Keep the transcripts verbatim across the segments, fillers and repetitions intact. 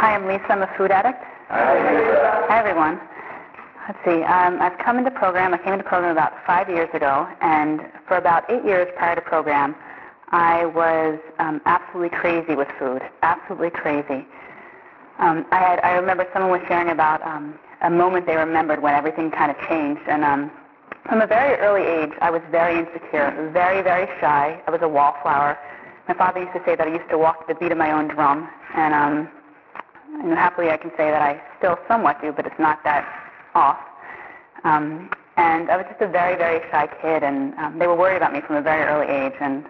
Hi, I'm Lisa. I'm a food addict. Hi, Hi everyone. Let's see. Um, I've come into program. I came into program about five years ago, and for about eight years prior to program, I was um, absolutely crazy with food. Absolutely crazy. Um, I had. I remember someone was sharing about um, a moment they remembered when everything kind of changed, and um, from a very early age, I was very insecure, very, very shy. I was a wallflower. My father used to say that I used to walk to the beat of my own drum, and um, and happily I can say that I still somewhat do, but it's not that off. Um, and I was just a very, very shy kid, and um, they were worried about me from a very early age. And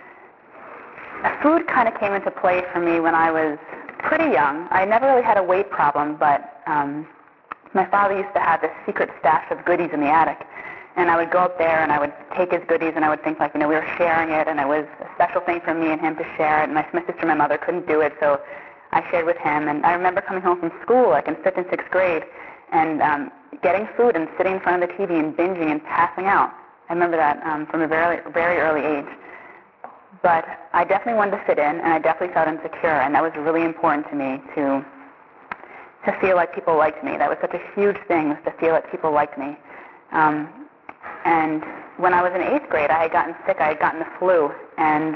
food kind of came into play for me when I was pretty young. I never really had a weight problem, but um, my father used to have this secret stash of goodies in the attic. And I would go up there and I would take his goodies and I would think like, you know, we were sharing it and it was a special thing for me and him to share it. And my, my sister and my mother couldn't do it, so I shared with him. And I remember coming home from school, like in fifth and sixth grade, and um, getting food and sitting in front of the T V and binging and passing out. I remember that um, from a very, very early age. But I definitely wanted to fit in, and I definitely felt insecure, and that was really important to me to to feel like people liked me. That was such a huge thing, was to feel like people liked me. Um, and when I was in eighth grade, I had gotten sick. I had gotten the flu, and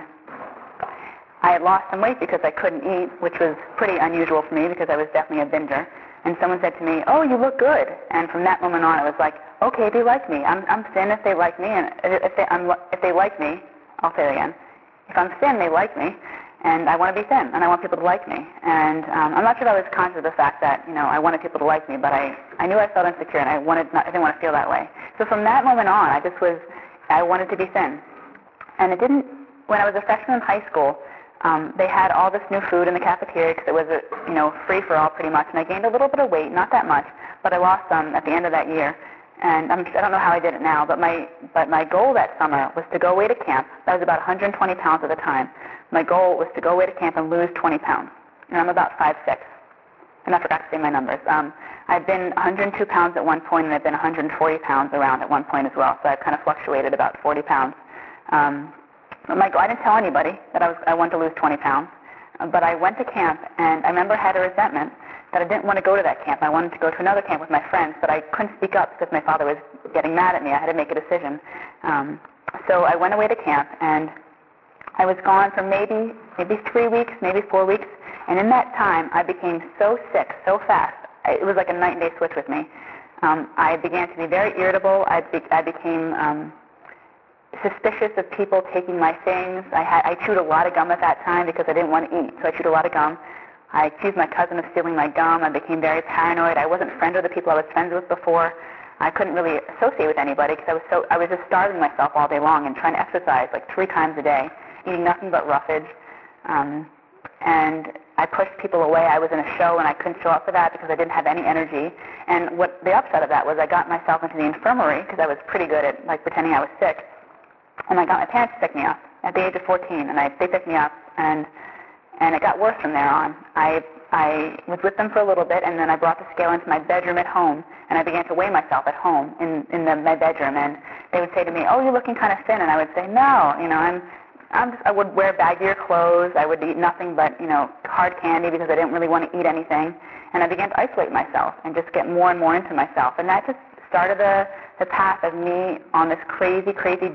I had lost some weight because I couldn't eat, which was pretty unusual for me because I was definitely a binger. And someone said to me, "Oh, you look good." And from that moment on, it was like, okay, they like me. I'm, I'm thin if they like me, and if they, I'm, if they like me, I'll say it again. If I'm thin, they like me, and I want to be thin, and I want people to like me. And um, I'm not sure if I was conscious of the fact that, you know, I wanted people to like me, but I, I knew I felt insecure, and I wanted not, I didn't want to feel that way. So from that moment on, I just was, I wanted to be thin. And it didn't, when I was a freshman in high school, um, they had all this new food in the cafeteria because it was, a, you know, free for all pretty much, and I gained a little bit of weight, not that much, but I lost some at the end of that year. And I'm, I don't know how I did it now, but my but my goal that summer was to go away to camp. That was about one hundred twenty pounds at the time. My goal was to go away to camp and lose twenty pounds. And I'm about five foot six. And I forgot to say my numbers. Um, I've been one hundred two pounds at one point, and I've been one hundred forty pounds around at one point as well. So I've kind of fluctuated about forty pounds. Um, but my goal, I didn't tell anybody that I was I wanted to lose twenty pounds. Uh, but I went to camp, and I remember I had a resentment that I didn't want to go to that camp. I wanted to go to another camp with my friends, but I couldn't speak up because my father was getting mad at me. I had to make a decision. Um, so I went away to camp, and I was gone for maybe maybe three weeks, maybe four weeks, and in that time I became so sick so fast. It was like a night and day switch with me. Um, I began to be very irritable. I, be, I became um, suspicious of people taking my things. I, had, I chewed a lot of gum at that time because I didn't want to eat, so I chewed a lot of gum. I accused my cousin of stealing my gum. I became very paranoid. I wasn't friends with the people I was friends with before. I couldn't really associate with anybody because I was so I was just starving myself all day long and trying to exercise like three times a day, eating nothing but roughage. Um, and I pushed people away. I was in a show and I couldn't show up for that because I didn't have any energy. And what the upshot of that was I got myself into the infirmary because I was pretty good at like pretending I was sick. And I got my parents to pick me up at the age of fourteen, and I, they picked me up, and and it got worse from there on. I I was with them for a little bit, and then I brought the scale into my bedroom at home, and I began to weigh myself at home in in the, my bedroom. And they would say to me, "Oh, you're looking kind of thin," and I would say, "No, you know, I'm I'm just, I would wear baggier clothes. I would eat nothing but you know hard candy because I didn't really want to eat anything." And I began to isolate myself and just get more and more into myself, and that just started the the path of me on this crazy, crazy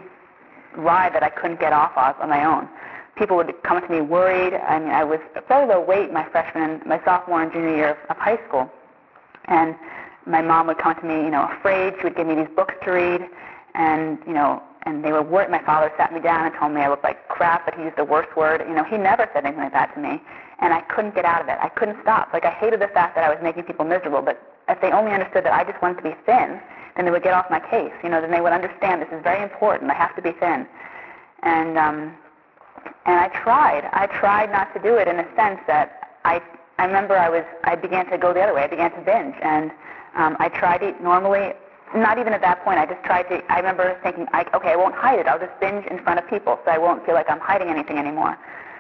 ride that I couldn't get off of on my own. People would come to me worried. I mean, I was fairly low weight my freshman, my sophomore and junior year of high school. And my mom would come to me, you know, afraid. She would give me these books to read. And, you know, and they were worried. My father sat me down and told me I looked like crap, but he used the worst word. You know, he never said anything like that to me. And I couldn't get out of it. I couldn't stop. Like, I hated the fact that I was making people miserable. But if they only understood that I just wanted to be thin, then they would get off my case. You know, then they would understand this is very important. I have to be thin. And, um... And I tried. I tried not to do it in a sense that I, I remember I was, I began to go the other way. I began to binge. And um, I tried to eat normally. Not even at that point. I just tried to, I remember thinking, I, okay, I won't hide it. I'll just binge in front of people so I won't feel like I'm hiding anything anymore.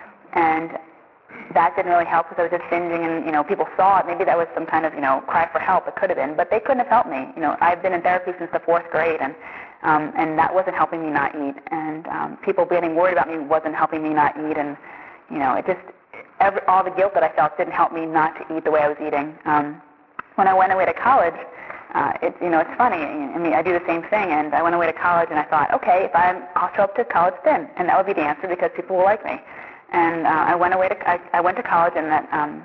And that didn't really help because I was just binging and, you know, people saw it. Maybe that was some kind of, you know, cry for help. It could have been. But they couldn't have helped me. You know, I've been in therapy since the fourth grade, and Um, and that wasn't helping me not eat, and um, people getting worried about me wasn't helping me not eat, and you know, it just every, all the guilt that I felt didn't help me not to eat the way I was eating. Um, when I went away to college, uh, it, you know, it's funny. I mean, I do the same thing, and I went away to college, and I thought, okay, if I'm, I'll show up to college thin, and that would be the answer because people will like me. And uh, I went away to, I, I went to college, and that um,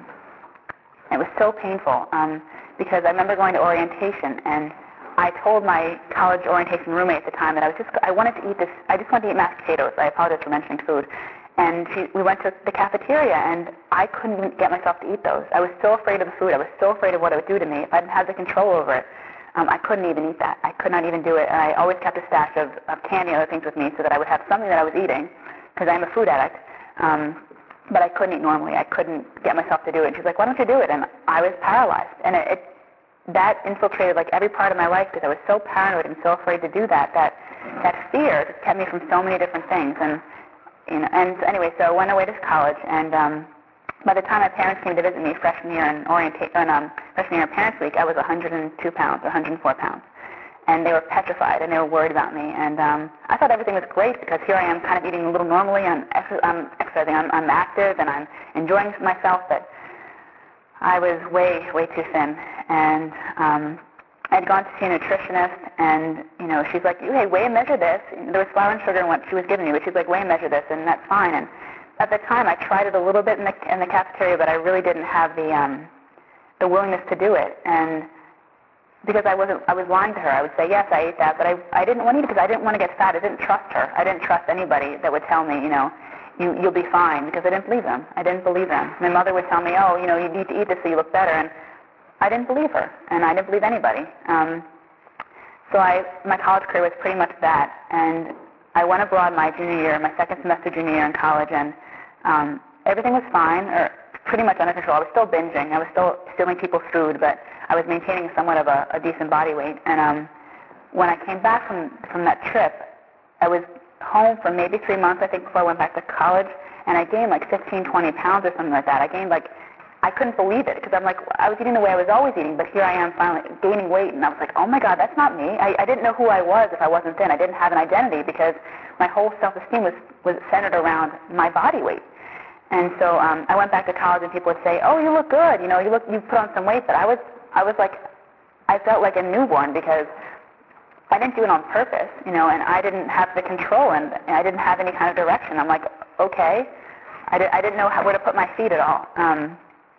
it was so painful um, because I remember going to orientation, and I told my college orientation roommate at the time that I was just, I wanted to eat this, I just wanted to eat mashed potatoes. I apologize for mentioning food. And she, we went to the cafeteria, and I couldn't get myself to eat those. I was so afraid of the food. I was so afraid of what it would do to me. If I didn't have the control over it, um, I couldn't even eat that. I could not even do it. And I always kept a stash of, of candy and other things with me so that I would have something that I was eating, because I'm a food addict. Um, but I couldn't eat normally. I couldn't get myself to do it. And she's like, why don't you do it? And I was paralyzed. And it, it that infiltrated like every part of my life because I was so paranoid and so afraid to do that. That that fear just kept me from so many different things. And you know, and anyway, so I went away to college, and um, by the time my parents came to visit me freshman year in orientation, um, freshman year in Parents Week, I was one hundred two pounds or one hundred four pounds, and they were petrified and they were worried about me. And um, I thought everything was great because here I am, kind of eating a little normally, and I'm, ex- I'm exercising, I'm, I'm active, and I'm enjoying myself. But I was way, way too thin, and um, I'd gone to see a nutritionist, and, you know, she's like, hey, weigh and measure this. There was flour and sugar in what she was giving me, but she's like, weigh and measure this, and that's fine. And at the time, I tried it a little bit in the, in the cafeteria, but I really didn't have the um, the willingness to do it. And because I wasn't, I was lying to her. I would say, yes, I ate that, but I, I didn't want to eat it because I didn't want to get fat. I didn't trust her. I didn't trust anybody that would tell me, you know, you, you'll be fine, because I didn't believe them. I didn't believe them. My mother would tell me, oh, you know, you need to eat this so you look better, and I didn't believe her, and I didn't believe anybody. Um, So I, my college career was pretty much that, and I went abroad my junior year, my second semester junior year in college, and um, everything was fine, or pretty much under control. I was still binging. I was still stealing people's food, but I was maintaining somewhat of a, a decent body weight. And um, when I came back from, from that trip, I was home for maybe three months, I think, before I went back to college, and I gained like fifteen, twenty pounds or something like that. I gained like I couldn't believe it because I'm like, I was eating the way I was always eating, but here I am finally gaining weight, and I was like, oh my God, that's not me. I, I didn't know who I was if I wasn't thin. I didn't have an identity because my whole self-esteem was, was centered around my body weight. And so um, I went back to college, and people would say, oh, you look good, you know, you look, you put on some weight, but I was, I was like, I felt like a newborn because I didn't do it on purpose, you know, and I didn't have the control, and I didn't have any kind of direction. I'm like, okay, I, did, I didn't know how, where to put my feet at all. Um,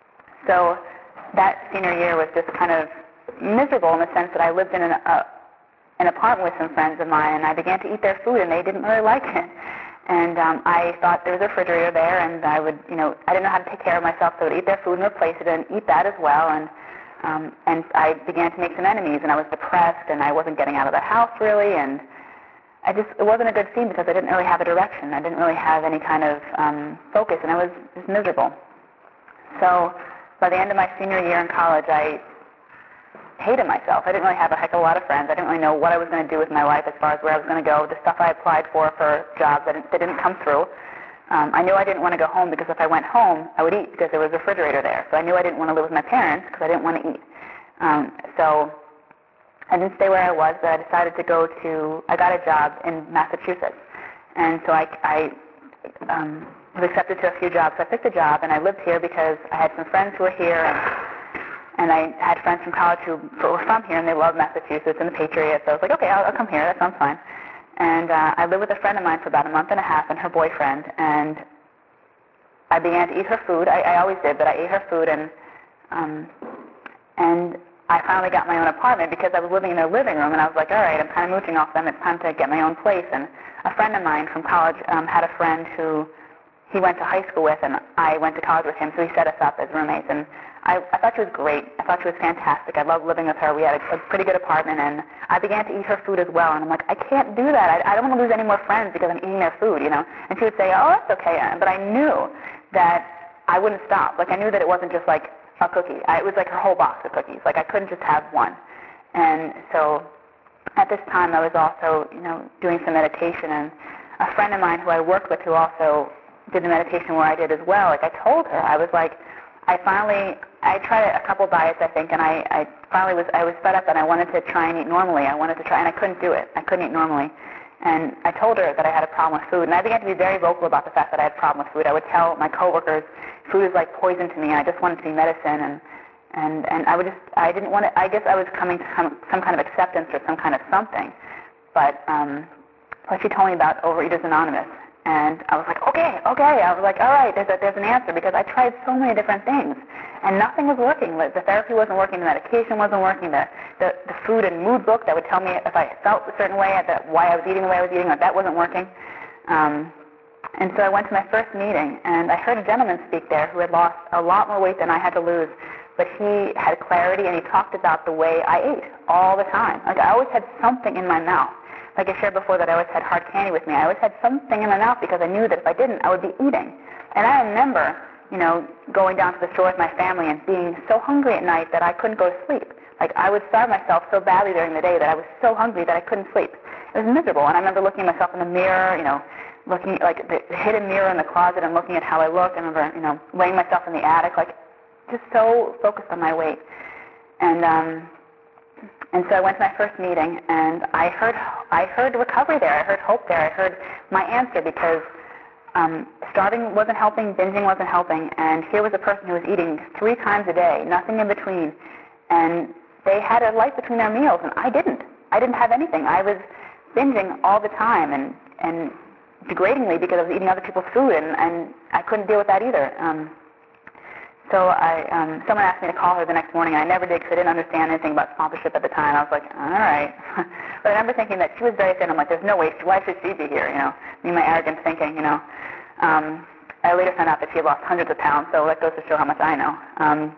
So that senior year was just kind of miserable in the sense that I lived in an, uh, an apartment with some friends of mine, and I began to eat their food, and they didn't really like it. And um, I thought there was a refrigerator there, and I would, you know, I didn't know how to take care of myself, so I would eat their food and replace it and eat that as well. And um, and I began to make some enemies, and I was depressed, and I wasn't getting out of the house really, and I just, it wasn't a good scene because I didn't really have a direction. I didn't really have any kind of um, focus, and I was just miserable. So by the end of my senior year in college, I hated myself. I didn't really have a heck of a lot of friends. I didn't really know what I was going to do with my life as far as where I was going to go. The stuff I applied for for jobs that didn't, that didn't come through. Um, I knew I didn't want to go home because if I went home, I would eat because there was a refrigerator there. So I knew I didn't want to live with my parents because I didn't want to eat. Um, so I didn't stay where I was, but I decided to go to, I got a job in Massachusetts. And so I, I um, was accepted to a few jobs. So I picked a job, and I lived here because I had some friends who were here, and, and I had friends from college who were from here, and they loved Massachusetts and the Patriots. So I was like, okay, I'll, I'll come here. That sounds fine. And uh, I lived with a friend of mine for about a month and a half and her boyfriend, and I began to eat her food. I, I always did, but I ate her food, and um, and I finally got my own apartment because I was living in their living room, and I was like, all right, I'm kind of mooching off them. It's time to get my own place. And a friend of mine from college um, had a friend who he went to high school with, and I went to college with him, so he set us up as roommates. And I, I thought she was great. I thought she was fantastic. I loved living with her. We had a, a pretty good apartment, and I began to eat her food as well. And I'm like, I can't do that. I, I don't want to lose any more friends because I'm eating their food, you know. And she would say, oh, that's okay. But I knew that I wouldn't stop. Like, I knew that it wasn't just like a cookie. I, it was like her whole box of cookies. Like, I couldn't just have one. And so at this time, I was also, you know, doing some meditation. And a friend of mine who I worked with who also did the meditation where I did as well, like, I told her, I was like, I finally, I tried a couple diets, I think, and I, I finally was, I was fed up and I wanted to try and eat normally. I wanted to try, and I couldn't do it. I couldn't eat normally. And I told her that I had a problem with food, and I began to be very vocal about the fact that I had a problem with food. I would tell my coworkers food is like poison to me. I just wanted to be medicine, and and and I would just I didn't want to. I guess I was coming to some, some kind of acceptance or some kind of something. But um, but she told me about Overeaters Anonymous, and I was like, okay, okay. I was like, all right, there's a, there's an answer, because I tried so many different things, and nothing was working. The therapy wasn't working. The medication wasn't working. The the, the food and mood book that would tell me if I felt a certain way, that why I was eating the way I was eating, like that wasn't working. Um, and so I went to my first meeting, and I heard a gentleman speak there who had lost a lot more weight than I had to lose, but he had clarity, and he talked about the way I ate all the time. Like, I always had something in my mouth. Like I shared before that I always had hard candy with me. I always had something in my mouth because I knew that if I didn't, I would be eating. And I remember, you know, going down to the store with my family and being so hungry at night that I couldn't go to sleep. Like, I would starve myself so badly during the day that I was so hungry that I couldn't sleep. It was miserable. And I remember looking at myself in the mirror, you know, looking like the hidden mirror in the closet and looking at how I looked. I remember, you know, laying myself in the attic, like just so focused on my weight. And um, and so I went to my first meeting, and I heard I heard recovery there. I heard hope there. I heard my answer, because um, starving wasn't helping, binging wasn't helping, and here was a person who was eating three times a day, nothing in between, and they had a life between their meals, and I didn't. I didn't have anything. I was binging all the time, and and degradingly, because I was eating other people's food, and, and I couldn't deal with that either. Um, so I, um, someone asked me to call her the next morning, and I never did, because I didn't understand anything about sponsorship at the time. I was like, all right. But I remember thinking that she was very thin. I'm like, there's no way. Why should she be here? You know, me, my arrogant thinking. You know. Um, I later found out that she had lost hundreds of pounds, so that goes to show how much I know. Um,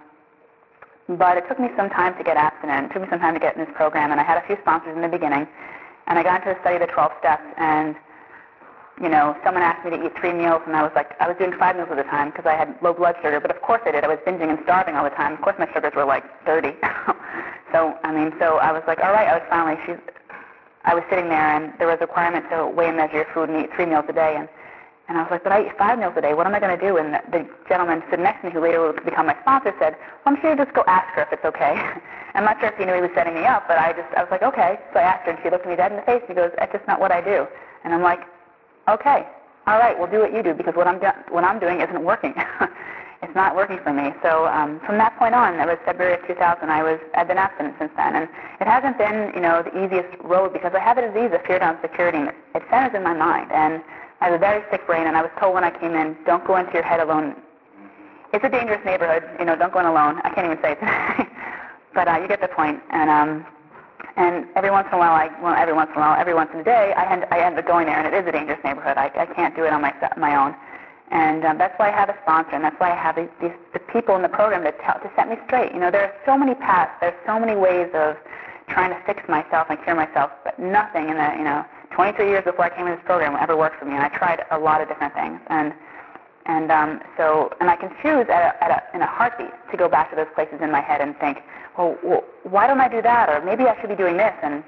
but it took me some time to get abstinent. It took me some time to get in this program, and I had a few sponsors in the beginning, and I got into the study of the twelve steps, and you know, someone asked me to eat three meals, and I was like, I was doing five meals at a time because I had low blood sugar, but of course I did. I was binging and starving all the time. Of course my sugars were like thirty. so, I mean, so I was like, all right, I was finally, she's, I was sitting there, and there was a requirement to weigh and measure your food and eat three meals a day, and, and I was like, but I eat five meals a day. What am I going to do? And the, the gentleman sitting next to me, who later would become my sponsor, said, well, I'm sure you just go ask her if it's okay. I'm not sure if he knew he was setting me up, but I just, I was like, okay. So I asked her, and she looked me dead in the face, and she goes, that's just not what I do. And I'm like, okay, all right, well, do what you do, because what I'm, do- what I'm doing isn't working. It's not working for me. So um, from that point on, that was February of two thousand, I was, I've been abstinent since then. And it hasn't been, you know, the easiest road, because I have a disease of fear, doubt, and insecurity, and it, it centers in my mind. And I have a very sick brain, and I was told when I came in, don't go into your head alone. It's a dangerous neighborhood, you know, don't go in alone. I can't even say it. But uh, you get the point. And um, And every once in a while, I, well, every once in a while, every once in a day, I end, I end up going there, and it is a dangerous neighborhood. I, I can't do it on my, my own. And um, that's why I have a sponsor, and that's why I have these, these the people in the program to, tell, to set me straight. You know, there are so many paths, there's so many ways of trying to fix myself and cure myself, but nothing in the, you know, twenty-three years before I came in this program ever worked for me, and I tried a lot of different things. And and um, so, and I can choose at a, at a, in a heartbeat to go back to those places in my head and think, well, well, why don't I do that? Or maybe I should be doing this. And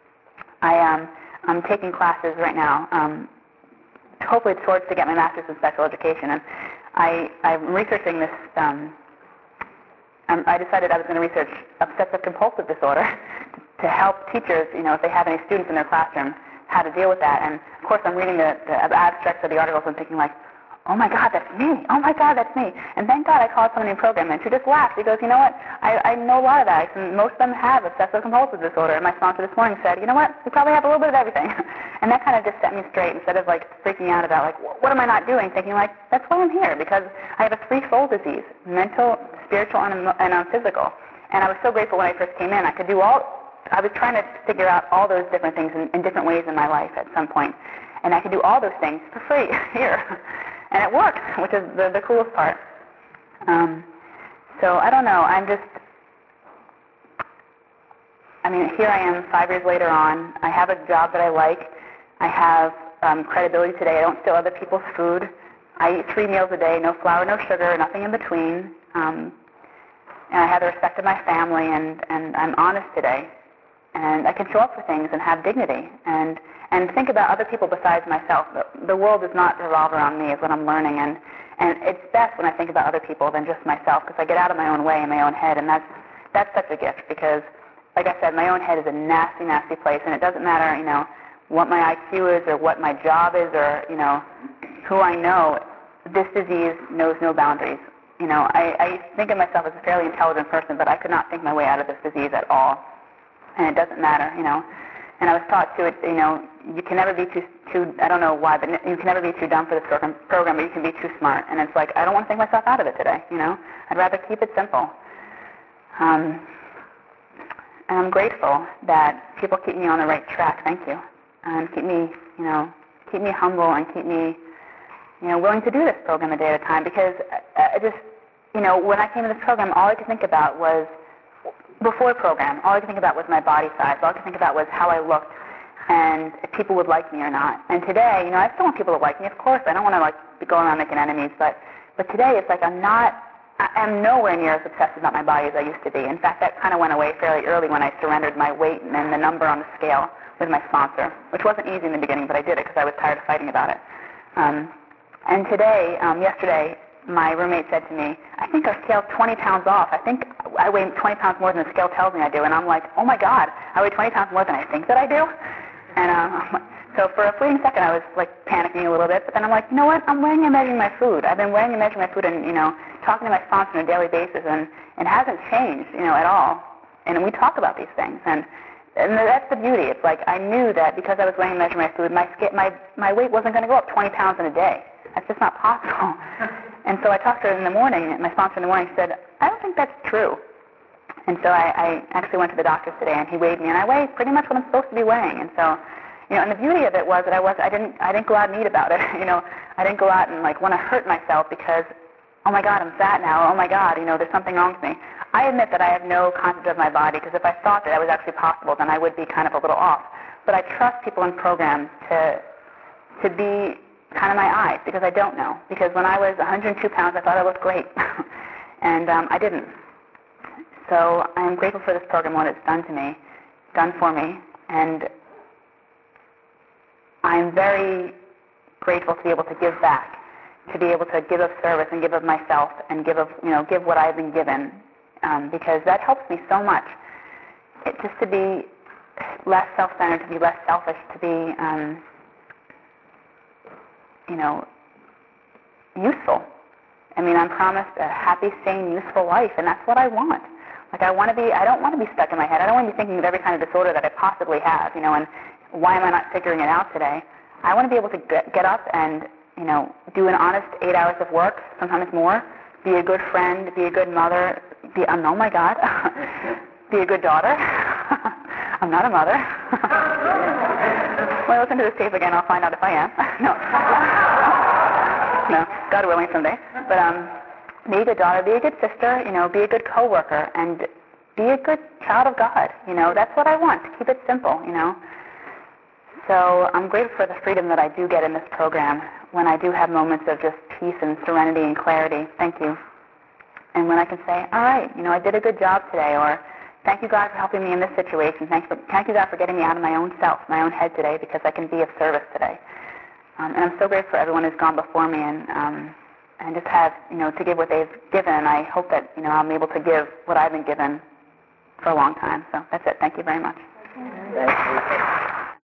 I, um, I'm taking classes right now, um, hopefully towards to get my master's in special education. And I, I'm researching this. Um, um, I decided I was going to research obsessive compulsive disorder to help teachers, you know, if they have any students in their classroom, how to deal with that. And of course, I'm reading the, the abstracts of the articles and thinking like, oh my God, that's me. Oh my God, that's me. And thank God I called someone in program, and she just laughed. She goes, you know what, I, I know a lot of that. And most of them have obsessive compulsive disorder. And my sponsor this morning said, you know what, we probably have a little bit of everything. And that kind of just set me straight, instead of like freaking out about like, what am I not doing? Thinking like, that's why I'm here, because I have a threefold disease: mental, spiritual, and, and um, physical. And I was so grateful when I first came in. I could do all, I was trying to figure out all those different things in, in different ways in my life at some point. And I could do all those things for free here. And it worked, which is the, the coolest part. Um, so I don't know. I'm just, I mean, here I am five years later on. I have a job that I like. I have um, credibility today. I don't steal other people's food. I eat three meals a day, no flour, no sugar, nothing in between. Um, and I have the respect of my family, and, and I'm honest today. And I can show up for things and have dignity and, and think about other people besides myself. The, the world does not revolve around me, is what I'm learning. And, and it's best when I think about other people than just myself, because I get out of my own way in my own head. And that's, that's such a gift, because, like I said, my own head is a nasty, nasty place. And it doesn't matter, you know, what my I Q is or what my job is or, you know, who I know. This disease knows no boundaries. You know, I, I think of myself as a fairly intelligent person, but I could not think my way out of this disease at all. And it doesn't matter, you know. And I was taught to, you know, you can never be too, too, I don't know why, but you can never be too dumb for this program, program, but you can be too smart. And it's like, I don't want to think myself out of it today, you know. I'd rather keep it simple. Um, and I'm grateful that people keep me on the right track. Thank you. And keep me, you know, keep me humble and keep me, you know, willing to do this program a day at a time, because I, I just, you know, when I came to this program, all I could think about was, before the program, all I could think about was my body size. All I could think about was how I looked and if people would like me or not. And today, you know, I still want people to like me, of course. I don't want to, like, be going around making enemies. But, but today, it's like I'm not, I'm nowhere near as obsessed about my body as I used to be. In fact, that kind of went away fairly early when I surrendered my weight and then the number on the scale with my sponsor, which wasn't easy in the beginning, but I did it because I was tired of fighting about it. Um, and today, um, yesterday, my roommate said to me, I think our scale's twenty pounds off. I think I weigh twenty pounds more than the scale tells me I do. And I'm like, oh my God, I weigh twenty pounds more than I think that I do? And um, so for a fleeting second, I was like panicking a little bit. But then I'm like, you know what? I'm weighing and measuring my food. I've been weighing and measuring my food and, you know, talking to my sponsor on a daily basis. And it hasn't changed, you know, at all. And we talk about these things. And and that's the beauty. It's like I knew that because I was weighing and measuring my food, my, my, my weight wasn't going to go up twenty pounds in a day. That's just not possible. And so I talked to her in the morning, my sponsor in the morning said, I don't think that's true. And so I, I actually went to the doctor today, and he weighed me, and I weighed pretty much what I'm supposed to be weighing. And so, you know, and the beauty of it was that I was, I didn't, I didn't go out and eat about it. You know, I didn't go out and like want to hurt myself because, oh my God, I'm fat now. Oh my God, you know, there's something wrong with me. I admit that I have no concept of my body, because if I thought that that was actually possible, then I would be kind of a little off. But I trust people in programs to, to be kind of my eyes, because I don't know. Because when I was one hundred two pounds, I thought I looked great, and um, I didn't. So I'm grateful for this program, what it's done to me, done for me, and I'm very grateful to be able to give back, to be able to give of service and give of myself and give of, you know, give what I've been given, um, because that helps me so much. It, just to be less self-centered, to be less selfish, to be um, you know, useful. I mean, I'm promised a happy, sane, useful life, and that's what I want. Like, I want to be, I don't want to be stuck in my head. I don't want to be thinking of every kind of disorder that I possibly have, you know, and why am I not figuring it out today? I want to be able to get, get up and, you know, do an honest eight hours of work, sometimes more, be a good friend, be a good mother, be, um, oh my God, be a good daughter. I'm not a mother. When I listen to this tape again, I'll find out if I am. No. No, God willing someday. But um, be a good daughter, be a good sister, you know, be a good coworker, and be a good child of God. You know, that's what I want, to keep it simple, you know. So I'm grateful for the freedom that I do get in this program when I do have moments of just peace and serenity and clarity. Thank you. And when I can say, all right, you know, I did a good job today, or thank you, God, for helping me in this situation. Thank you, thank you, God, for getting me out of my own self, my own head today, because I can be of service today. Um, and I'm so grateful for everyone who's gone before me, and um, and just have, you know, to give what they've given. And I hope that, you know, I'm able to give what I've been given for a long time. So that's it. Thank you very much. Thank you.